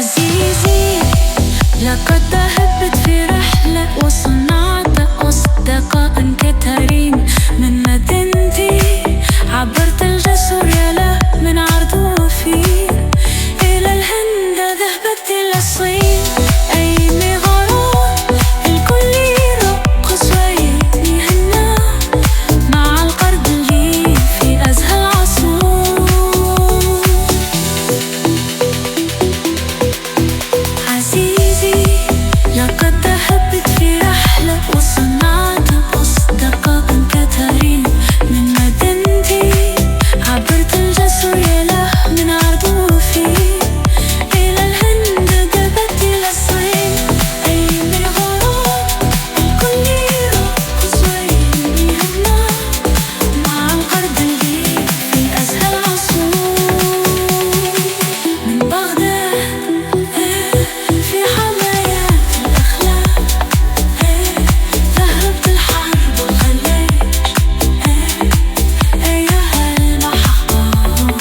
عزيزي لقد ذهبت في رحلة وصنعت أصدقاء كثيرين من مدينتي، عبرت الجسر يلا من عرض وفي إلى الهند، ذهبت إلى الصين أي مغامرة، الكل يرقص ويهنا مع القرد اللي في أزهى العصور. عزيزي لقد ذهبت في رحلة وصنعت أصدقاء كثيرين من مدينتي، عبرت الجسر يلا من عرض وفي إلى الهند، ذهبت إلى الصين أي مغامرة، الكل يرقص ويهنا مع القرد اللي في أزهى العصور. من بغداد في حمايات الأخلاق ذهبت الحرب والخليج أيها المحبوب.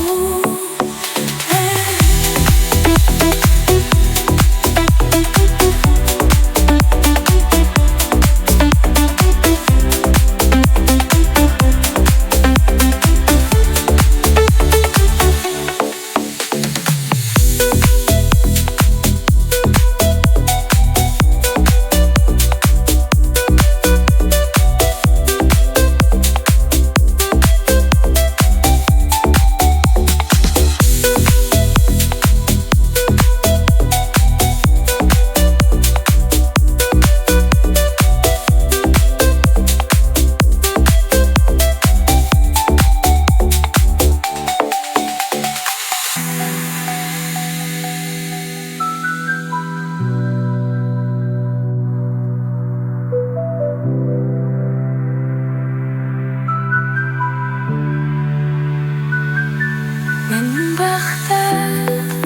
من بغداد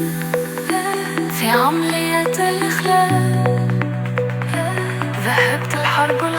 في عملية الإخلاء ذهبت الحرب